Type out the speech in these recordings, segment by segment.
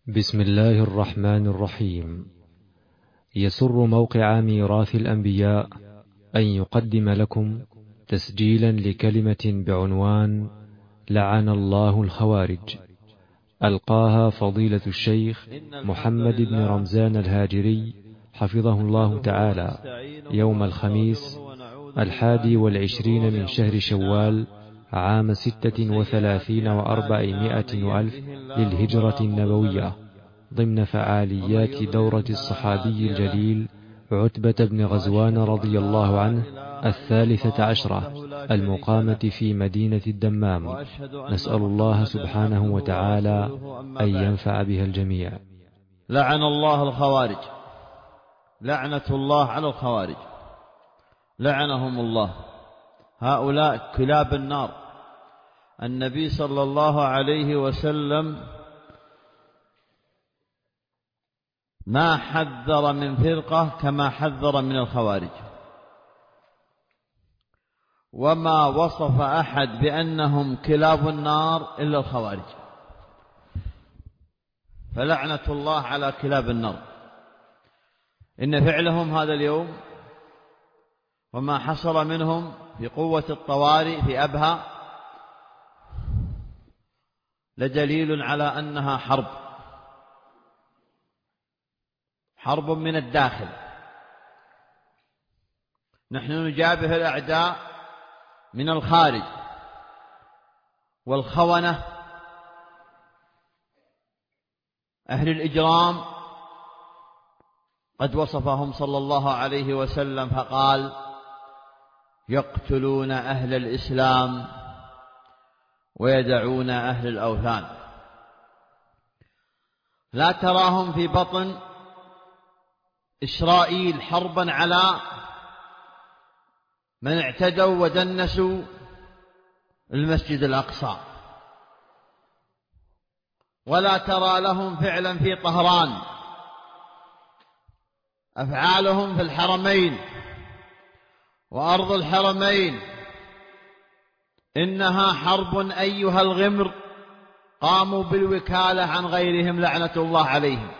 بسم الله الرحمن الرحيم. يسر موقع ميراث الأنبياء أن يقدم لكم تسجيلا لكلمة بعنوان لعن الله الخوارج، ألقاها فضيلة الشيخ محمد بن رمزان الهاجري حفظه الله تعالى يوم الخميس 21 من شهر شوال عام 36 و400 وألف للهجرة النبوية، ضمن فعاليات دورة الصحابي الجليل عتبة بن غزوان رضي الله عنه 13 المقامة في مدينة الدمام. نسأل الله سبحانه وتعالى أن ينفع بها الجميع. لعن الله الخوارج، لعنة الله على الخوارج، لعنهم الله. هؤلاء كلاب النار. النبي صلى الله عليه وسلم ما حذر من فرقة كما حذر من الخوارج، وما وصف أحد بأنهم كلاب النار إلا الخوارج، فلعنة الله على كلاب النار. إن فعلهم هذا اليوم وما حصل منهم في قوة الطوارئ في أبها لدليل على أنها حرب من الداخل. نحن نجابه الأعداء من الخارج، والخونة أهل الإجرام قد وصفهم صلى الله عليه وسلم فقال: يقتلون أهل الإسلام ويدعون أهل الأوثان. لا تراهم في بطن إسرائيل حربا على من اعتدوا ودنسوا المسجد الأقصى، ولا ترى لهم فعلا في طهران. أفعالهم في الحرمين وأرض الحرمين إنها حرب أيها الغمر، قاموا بالوكالة عن غيرهم لعنة الله عليهم.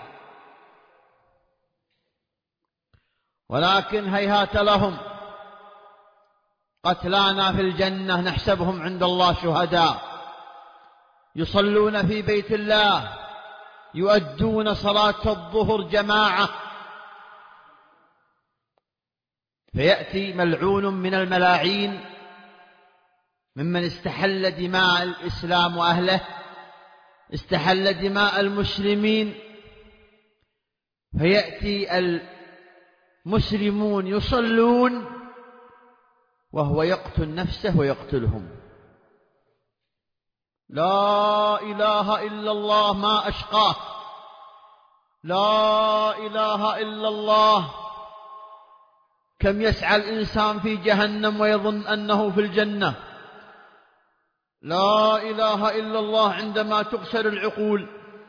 ولكن هيهات لهم، قتلانا في الجنة نحسبهم عند الله شهداء، يصلون في بيت الله، يؤدون صلاة الظهر جماعة، فيأتي ملعون من الملاعين ممن استحل دماء الإسلام وأهله، استحل دماء المسلمين، فيأتي المسلمون يصلون وهو يقتل نفسه ويقتلهم. لا إله إلا الله ما أشقاه، لا إله إلا الله. كم يسعى الإنسان في جهنم ويظن أنه في الجنة. لا إله إلا الله عندما تكسر العقول،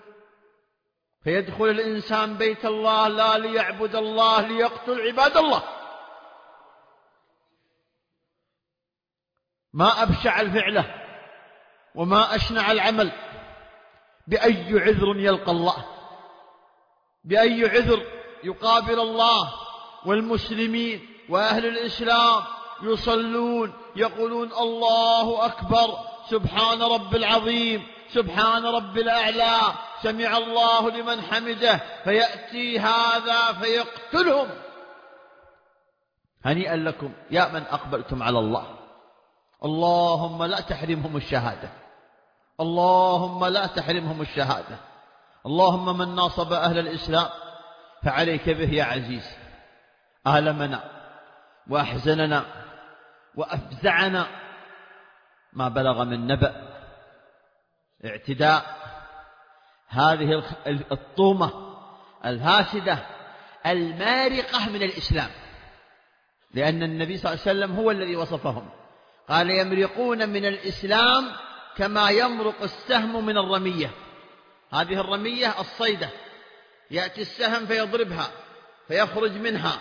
فيدخل الإنسان بيت الله لا ليعبد الله، ليقتل عباد الله. ما أبشع الفعلة وما أشنع العمل. بأي عذر يلقى الله، بأي عذر يقابل الله والمسلمين وأهل الإسلام يصلون يقولون الله أكبر، سبحان رب العظيم، سبحان رب الأعلى، سمع الله لمن حمده، فيأتي هذا فيقتلهم. هنيئا لكم يا من أقبلتم على الله. اللهم لا تحرمهم الشهادة، اللهم لا تحرمهم الشهادة. اللهم من ناصب أهل الإسلام فعليك به يا عزيز. آلمنا وأحزننا وأفزعنا ما بلغ من نبأ اعتداء هذه الطومة الفاسدة المارقة من الإسلام، لأن النبي صلى الله عليه وسلم هو الذي وصفهم، قال: يمرقون من الإسلام كما يمرق السهم من الرمية. هذه الرمية الصيدة، يأتي السهم فيضربها فيخرج منها.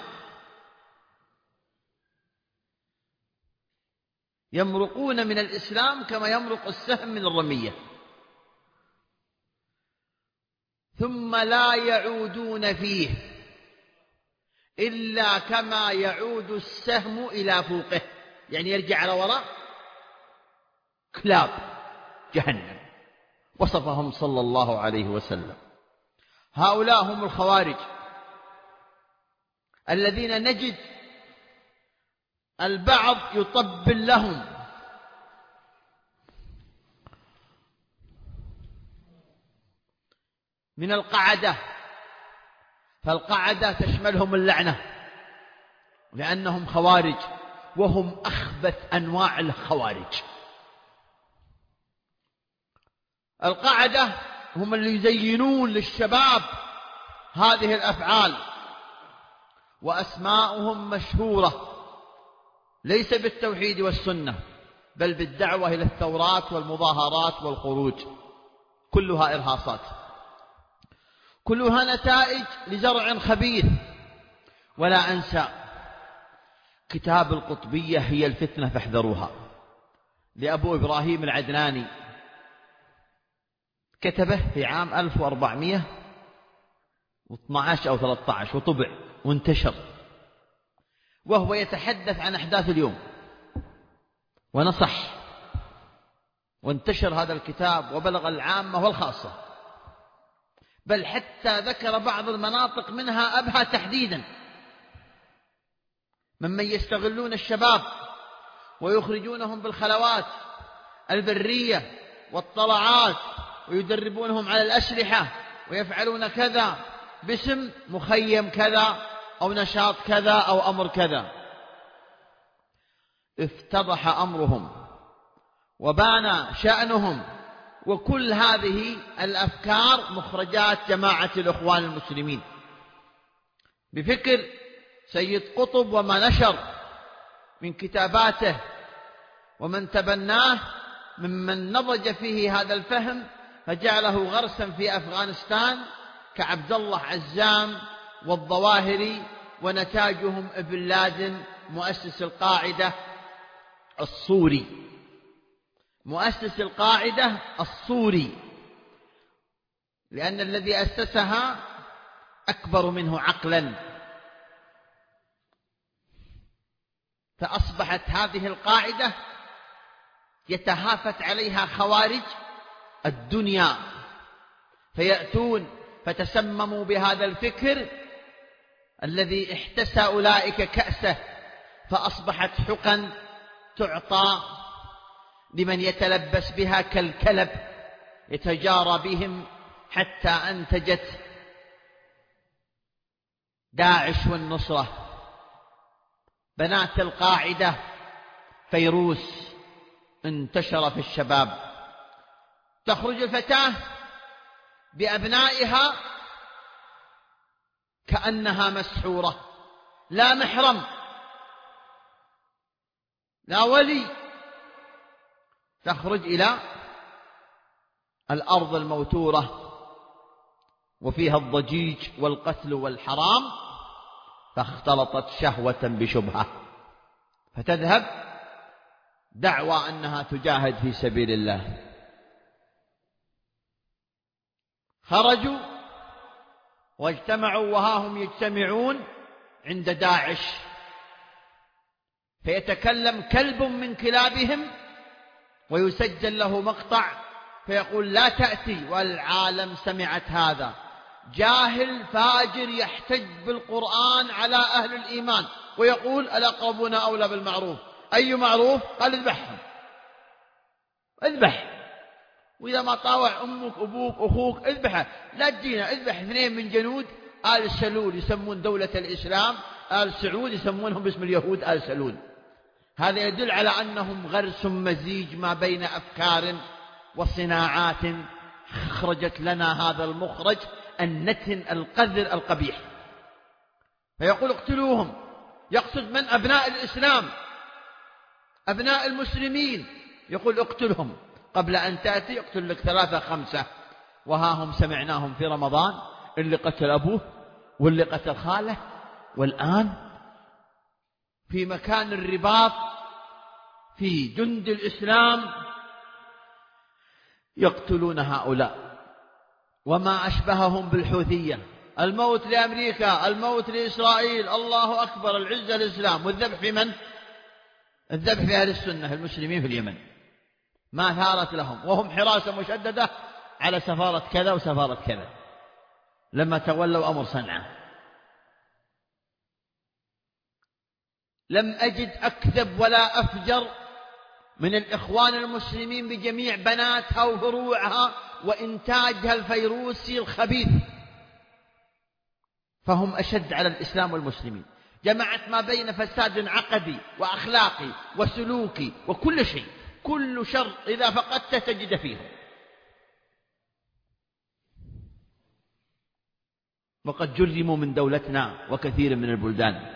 يمرقون من الإسلام كما يمرق السهم من الرمية. ثم لا يعودون فيه إلا كما يعود السهم إلى فوقه، يعني يرجع على وراء كلاب جهنم. وصفهم صلى الله عليه وسلم. هؤلاء هم الخوارج الذين نجد البعض يطبل لهم من القعدة، فالقعدة تشملهم اللعنة لأنهم خوارج، وهم أخبث أنواع الخوارج. القعدة هم اللي يزينون للشباب هذه الأفعال، وأسماؤهم مشهورة ليس بالتوحيد والسنة بل بالدعوة إلى الثورات والمظاهرات والخروج، كلها إرهاصات، كلها نتائج لزرع خبيث. ولا أنسى كتاب القطبية هي الفتنة فاحذروها لأبو إبراهيم العدناني، كتبه في عام 1412 أو 13 وطبع وانتشر، وهو يتحدث عن أحداث اليوم ونصح، وانتشر هذا الكتاب وبلغ العامة والخاصة، بل حتى ذكر بعض المناطق منها أبها تحديدا ممن يستغلون الشباب ويخرجونهم بالخلوات البرية والطلعات ويدربونهم على الأسلحة ويفعلون كذا باسم مخيم كذا أو نشاط كذا أو أمر كذا. افتضح أمرهم وبان شأنهم، وكل هذه الأفكار مخرجات جماعة الإخوان المسلمين بفكر سيد قطب وما نشر من كتاباته ومن تبناه ممن نضج فيه هذا الفهم فجعله غرسا في أفغانستان كعبد الله عزام والظواهري، ونتاجهم ابن لادن مؤسس القاعدة الصوري، مؤسس القاعدة الصوري، لأن الذي أسسها أكبر منه عقلا، فأصبحت هذه القاعدة يتهافت عليها خوارج الدنيا، فيأتون فتسمموا بهذا الفكر الذي احتسى أولئك كأسه، فأصبحت حقن تعطى لمن يتلبس بها كالكلب يتجارى بهم، حتى أنتجت داعش والنصرة. بنات القاعدة فيروس انتشر في الشباب، تخرج الفتاة بأبنائها كأنها مسحورة، لا محرم لا ولي، تخرج إلى الأرض الموتورة وفيها الضجيج والقتل والحرام، فاختلطت شهوة بشبهة فتذهب دعوى أنها تجاهد في سبيل الله. خرجوا واجتمعوا وها هم يجتمعون عند داعش، فيتكلم كلب من كلابهم ويسجل له مقطع فيقول لا تأتي، والعالم سمعت هذا. جاهل فاجر يحتج بالقرآن على أهل الإيمان ويقول الأقربون أولى بالمعروف. أي معروف؟ قال اذبحهم، اذبح، وإذا ما طاوع أمك أبوك أخوك اذبحه، لا تجينا اذبح 2 من جنود آل سلول يسمون دولة الإسلام، آل سعود يسمونهم باسم اليهود آل سلول. هذا يدل على أنهم غرس مزيج ما بين أفكار وصناعات خرجت لنا هذا المخرج النتن القذر القبيح. فيقول اقتلوهم، يقصد من؟ أبناء الإسلام، أبناء المسلمين، يقول اقتلهم قبل أن تأتي اقتل لك 3 5. وها هم سمعناهم في رمضان اللي قتل أبوه واللي قتل خاله، والآن في مكان الرباط في جند الإسلام يقتلون هؤلاء. وما أشبههم بالحوثية. الموت لأمريكا، الموت لإسرائيل، الله أكبر، العزة للإسلام، والذبح في من؟ الذبح في أهل السنة المسلمين في اليمن. ما ثارت لهم، وهم حراسة مشددة على سفارة كذا وسفارة كذا لما تولوا أمر صنعاء. لم أجد أكذب ولا أفجر من الإخوان المسلمين بجميع بناتها وفروعها وإنتاجها الفيروسي الخبيث، فهم أشد على الإسلام والمسلمين. جمعت ما بين فساد عقدي وأخلاقي وسلوكي وكل شيء، كل شر إذا فقدته تجد فيهم. وقد جرموا من دولتنا وكثير من البلدان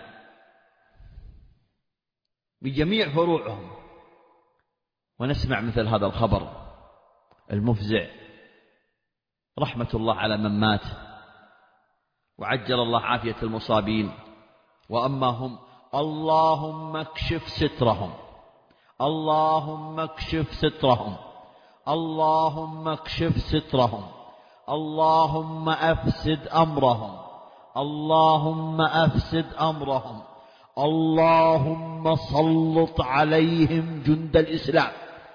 بجميع فروعهم، ونسمع مثل هذا الخبر المفزع. رحمة الله على من مات، وعجل الله عافية المصابين. وأما هم اللهم اكشف سترهم، اللهم اكشف سترهم، اللهم اكشف سترهم، اللهم أفسد أمرهم، اللهم أفسد أمرهم، اللهم سلط عليهم جند الإسلام،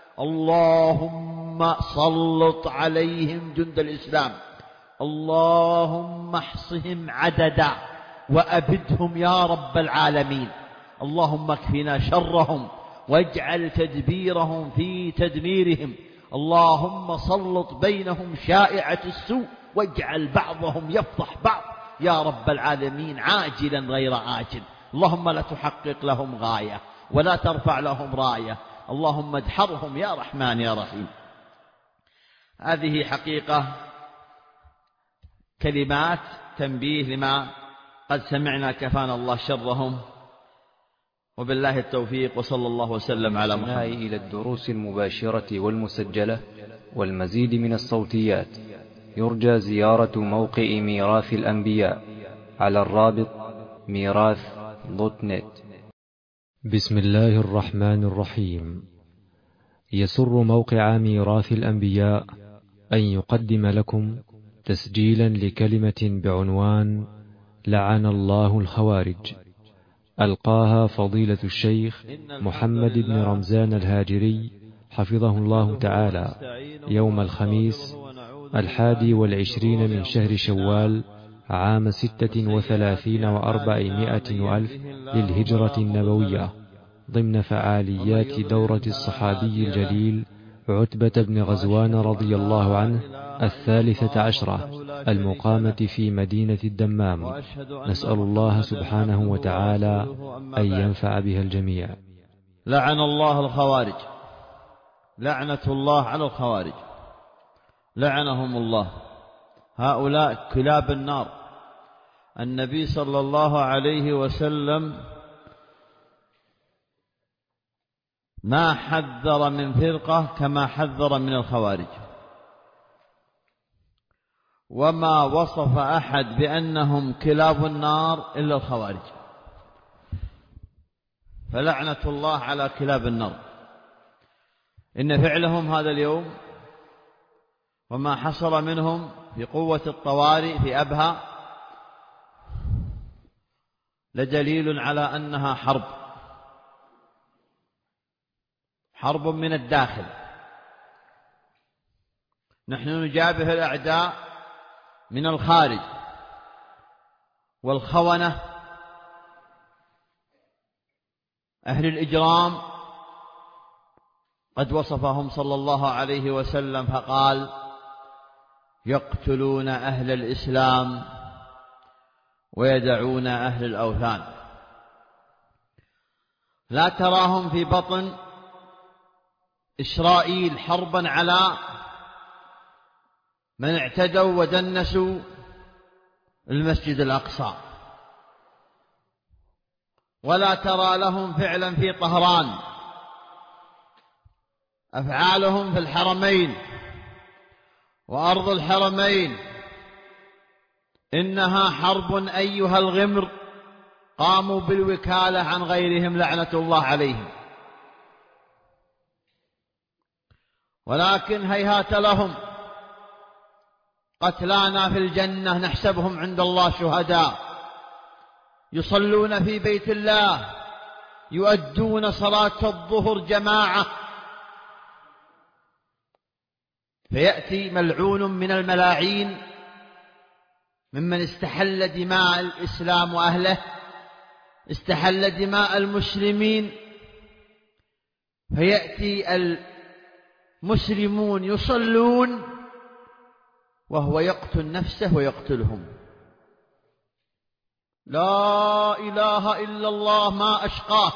اللهم سلط عليهم جند الإسلام، اللهم احصهم عددا وأبدهم يا رب العالمين. اللهم اكفنا شرهم واجعل تدبيرهم في تدميرهم. اللهم سلط بينهم شائعة السوء واجعل بعضهم يفضح بعض يا رب العالمين عاجلا غير آجل. اللهم لا تحقق لهم غاية ولا ترفع لهم راية، اللهم ادحرهم يا رحمن يا رحيم. هذه حقيقة كلمات تنبيه لما قد سمعنا، كفانا الله شرهم، وبالله التوفيق، وصلى الله وسلم على محمد. إلى الدروس المباشرة والمسجلة والمزيد من الصوتيات يرجى زيارة موقع ميراث الأنبياء على الرابط ميراث.net. بسم الله الرحمن الرحيم. يسر موقع ميراث الأنبياء أن يقدم لكم تسجيلا لكلمة بعنوان لعن الله الخوارج، ألقاها فضيلة الشيخ محمد بن رمزان الهاجري حفظه الله تعالى يوم الخميس 21 من شهر شوال عام 36 و400 وألف للهجرة النبوية، ضمن فعاليات دورة الصحابي الجليل عتبة بن غزوان رضي الله عنه 13 المقامة في مدينة الدمام. نسأل الله سبحانه وتعالى أن ينفع بها الجميع. لعن الله الخوارج، لعنة الله على الخوارج، لعنهم الله، هؤلاء كلاب النار. النبي صلى الله عليه وسلم ما حذر من فرقة كما حذر من الخوارج، وما وصف أحد بأنهم كلاب النار إلا الخوارج، فلعنة الله على كلاب النار. إن فعلهم هذا اليوم وما حصل منهم في قوة الطوارئ في أبها لدليل على أنها حرب من الداخل. نحن نجابه الأعداء من الخارج، والخونة أهل الإجرام قد وصفهم صلى الله عليه وسلم فقال: يقتلون أهل الإسلام ويدعون أهل الأوثان. لا تراهم في بطن إسرائيل حربا على من اعتدوا ودنسوا المسجد الأقصى، ولا ترى لهم فعلا في طهران. أفعالهم في الحرمين وأرض الحرمين إنها حرب أيها الغمر، قاموا بالوكالة عن غيرهم لعنة الله عليهم. ولكن هيهات لهم قتلانا في الجنة نحسبهم عند الله شهداء، يصلون في بيت الله، يؤدون صلاة الظهر جماعة، فيأتي ملعون من الملاعين ممن استحل دماء الإسلام وأهله، استحل دماء المسلمين، فيأتي المسلمون يصلون وهو يقتل نفسه ويقتلهم. لا إله إلا الله ما أشقاه،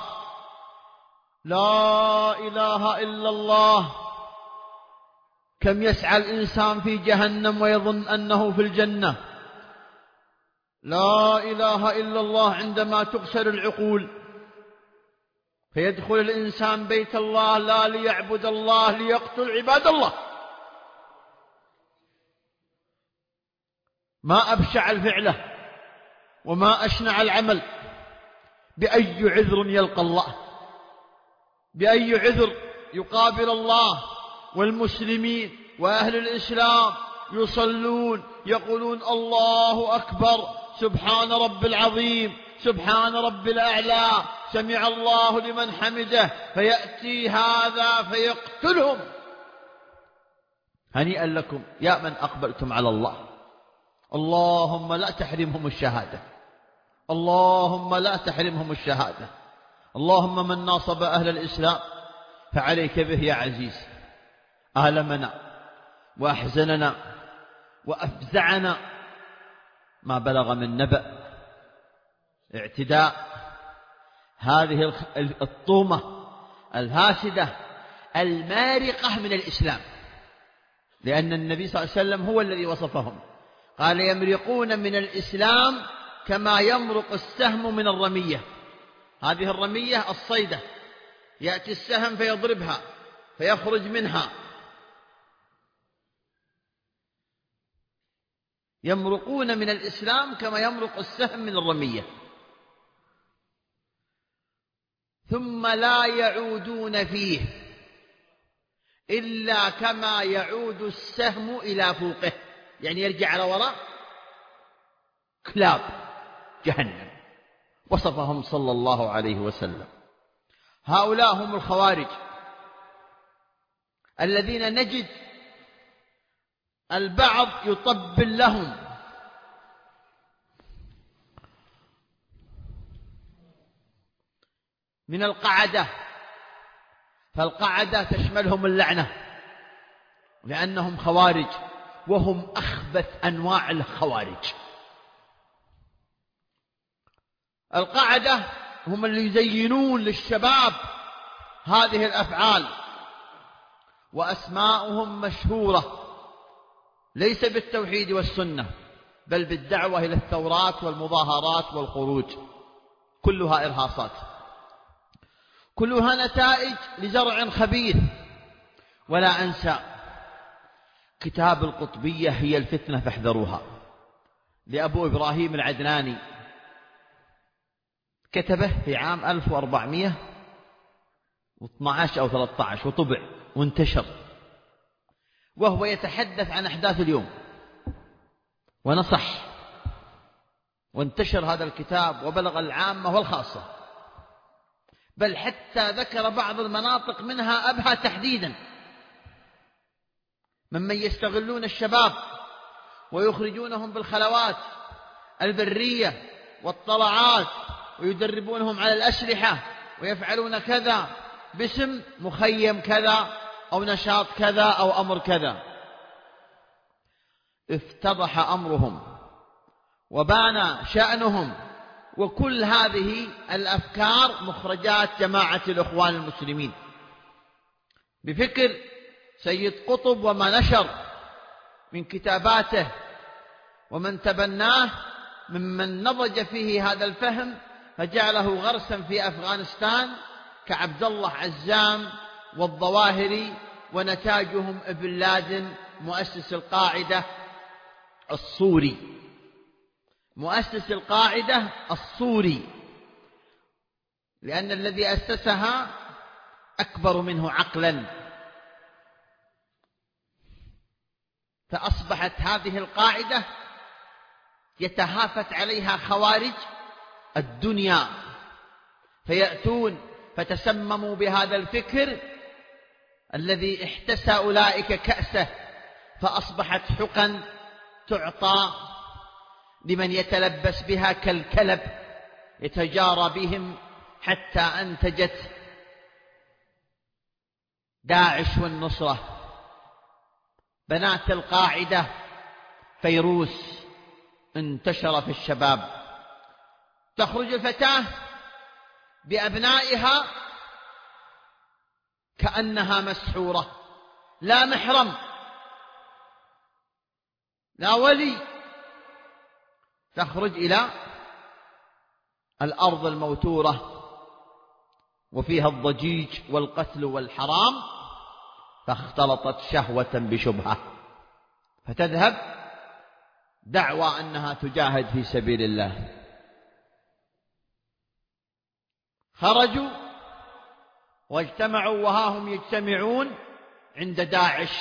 لا إله إلا الله. كم يسعى الإنسان في جهنم ويظن أنه في الجنة. لا إله إلا الله عندما تكسر العقول، فيدخل الإنسان بيت الله لا ليعبد الله، ليقتل عباد الله. ما أبشع الفعلة وما أشنع العمل. بأي عذر يلقى الله، بأي عذر يقابل الله والمسلمين وأهل الإسلام يصلون يقولون الله أكبر، سبحان رب العظيم، سبحان رب الأعلى، سمع الله لمن حمده، فيأتي هذا فيقتلهم. هنيئا لكم يا من أقبلتم على الله. اللهم لا تحرمهم الشهادة، اللهم لا تحرمهم الشهادة. اللهم من ناصب أهل الإسلام فعليك به يا عزيز. آلمنا وأحزننا وأفزعنا ما بلغ من نبأ اعتداء هذه الطومة الهاسدة المارقة من الإسلام، لأن النبي صلى الله عليه وسلم هو الذي وصفهم، قال يمرقون من الإسلام كما يمرق السهم من الرمية. هذه الرمية الصيدة، يأتي السهم فيضربها فيخرج منها. يمرقون من الإسلام كما يمرق السهم من الرمية، ثم لا يعودون فيه إلا كما يعود السهم إلى فوقه، يعني يرجع على وراء كلاب جهنم. وصفهم صلى الله عليه وسلم. هؤلاء هم الخوارج الذين نجد البعض يطبل لهم من القعدة، فالقعدة تشملهم اللعنة لأنهم خوارج، وهم أخبث أنواع الخوارج. القعدة هم اللي يزينون للشباب هذه الأفعال، وأسماؤهم مشهورة ليس بالتوحيد والسنة بل بالدعوة إلى الثورات والمظاهرات والخروج، كلها إرهاصات، كلها نتائج لزرع خبيث. ولا أنسى كتاب القطبية هي الفتنة فاحذروها لأبو إبراهيم العدناني، كتبه في عام 1412 أو 13 وطبع وانتشر، وهو يتحدث عن أحداث اليوم ونصح، وانتشر هذا الكتاب وبلغ العامة والخاصة، بل حتى ذكر بعض المناطق منها أبها تحديدا ممن يستغلون الشباب ويخرجونهم بالخلوات البرية والطلعات ويدربونهم على الأسلحة ويفعلون كذا باسم مخيم كذا أو نشاط كذا أو أمر كذا. افتضح أمرهم وبان شأنهم، وكل هذه الأفكار مخرجات جماعة الإخوان المسلمين بفكر سيد قطب وما نشر من كتاباته ومن تبناه ممن نضج فيه هذا الفهم فجعله غرسا في أفغانستان كعبد الله عزام والظواهري ونتاجهم ابن لادن مؤسس القاعدة الصوري، مؤسس القاعدة الصوري، لأن الذي أسسها أكبر منه عقلا. فأصبحت هذه القاعدة يتهافت عليها خوارج الدنيا، فيأتون فتسمموا بهذا الفكر الذي احتسى أولئك كأسه، فأصبحت حقن تعطى لمن يتلبس بها كالكلب يتجارى بهم، حتى أنتجت داعش والنصرة. بنات القاعدة فيروس انتشر في الشباب، تخرج الفتاة بأبنائها كأنها مسحورة، لا محرم لا ولي، تخرج إلى الأرض الموتورة وفيها الضجيج والقتل والحرام، فاختلطت شهوة بشبهة، فتذهب دعوى أنها تجاهد في سبيل الله. خرجوا واجتمعوا وها هم يجتمعون عند داعش،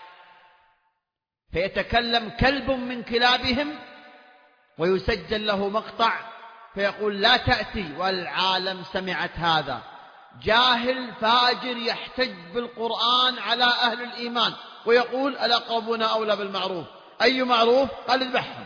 فيتكلم كلب من كلابهم ويسجل له مقطع فيقول لا تأتي، والعالم سمعت هذا. جاهل فاجر يحتج بالقرآن على أهل الإيمان ويقول الأقربون أولى بالمعروف. أي معروف؟ قال اذبحهم،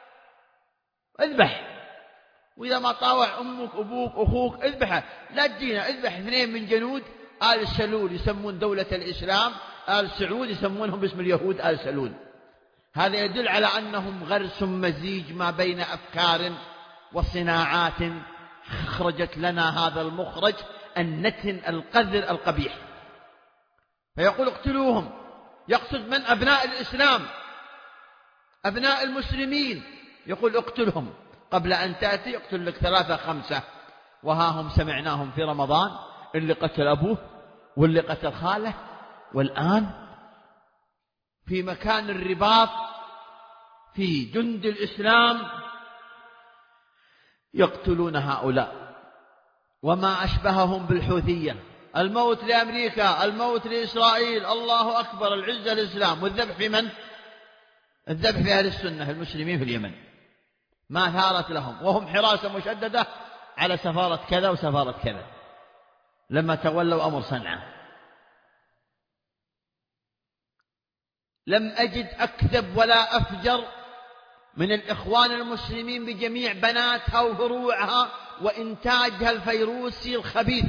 اذبح، وإذا ما طاوع أمك أبوك أخوك اذبحه، لا تجينا اذبح 2 من جنود آل سلول يسمون دولة الإسلام، آل سعود يسمونهم باسم اليهود آل سلول. هذا يدل على أنهم غرس مزيج ما بين أفكار وصناعات خرجت لنا هذا المخرج النتن القذر القبيح. فيقول اقتلوهم، يقصد من؟ أبناء الإسلام، أبناء المسلمين، يقول اقتلهم قبل أن تأتي، اقتل لك 3 5. وها هم سمعناهم في رمضان، اللي قتل أبوه واللي قتل خاله، والآن في مكان الرباط في جند الإسلام يقتلون هؤلاء. وما أشبههم بالحوثية، الموت لأمريكا، الموت لإسرائيل، الله أكبر، العزة للإسلام، والذبح في من؟ الذبح في أهل السنة المسلمين في اليمن، ما ثارت لهم، وهم حراسة مشددة على سفارة كذا وسفارة كذا لما تولوا أمر صنعاء. لم أجد أكذب ولا أفجر من الإخوان المسلمين بجميع بناتها وفروعها وإنتاجها الفيروسي الخبيث،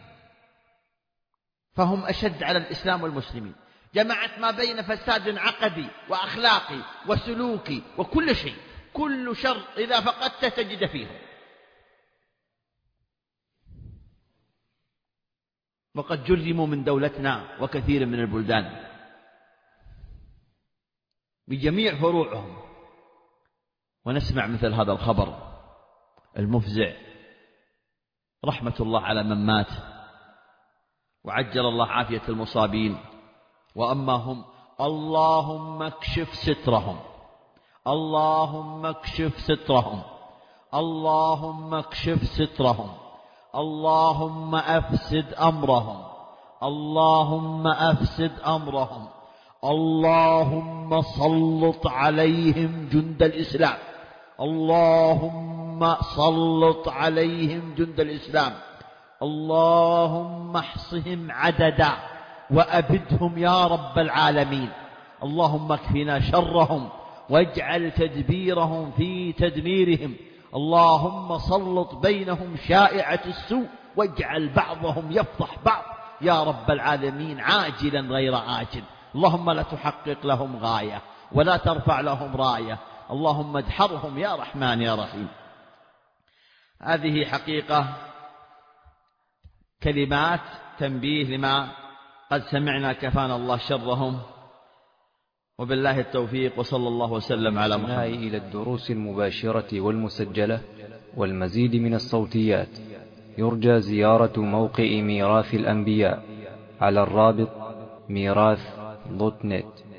فهم أشد على الإسلام والمسلمين. جمعت ما بين فساد عقدي وأخلاقي وسلوكي وكل شيء، كل شر إذا فقدت تجد فيهم. وقد جرموا من دولتنا وكثير من البلدان بجميع فروعهم، ونسمع مثل هذا الخبر المفزع. رحمة الله على من مات، وعجل الله عافية المصابين. وأما هم اللهم اكشف سترهم، اللهم اكشف سترهم، اللهم اكشف سترهم، اللهم أفسد أمرهم، اللهم أفسد أمرهم، اللهم سلط عليهم جند الإسلام، اللهم سلط عليهم جند الإسلام، اللهم احصهم عددا وأبدهم يا رب العالمين. اللهم اكفنا شرهم واجعل تدبيرهم في تدميرهم. اللهم سلط بينهم شائعة السوء واجعل بعضهم يفضح بعض يا رب العالمين، عاجلا غير عاجل. اللهم لا تحقق لهم غاية ولا ترفع لهم راية، اللهم ادحرهم يا رحمن يا رحيم. هذه حقيقة كلمات تنبيه لما قد سمعنا، كفانا الله شرهم، وبالله التوفيق، وصلى الله وسلم على محمد. إلى الدروس المباشرة والمسجلة والمزيد من الصوتيات يرجى زيارة موقع ميراث الأنبياء على الرابط ميراث.net.